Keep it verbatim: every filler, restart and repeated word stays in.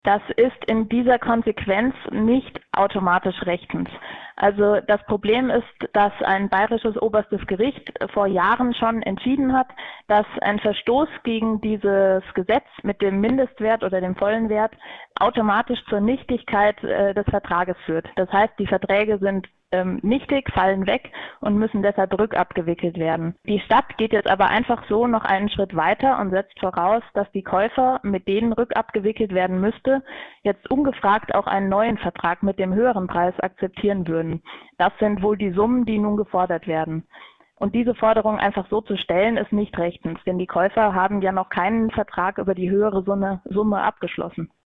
Das ist in dieser Konsequenz nicht automatisch rechtens. Also das Problem ist, dass ein bayerisches oberstes Gericht vor Jahren schon entschieden hat, dass ein Verstoß gegen dieses Gesetz mit dem Mindestwert oder dem vollen Wert automatisch zur Nichtigkeit äh, des Vertrages führt. Das heißt, die Verträge sind ähm, nichtig, fallen weg und müssen deshalb rückabgewickelt werden. Die Stadt geht jetzt aber einfach so noch einen Schritt weiter und setzt voraus, dass die Käufer, mit denen rückabgewickelt werden müsste, jetzt ungefragt auch einen neuen Vertrag mit dem höheren Preis akzeptieren würden. Das sind wohl die Summen, die nun gefordert werden. Und diese Forderung einfach so zu stellen, ist nicht rechtens, denn die Käufer haben ja noch keinen Vertrag über die höhere Summe, Summe abgeschlossen.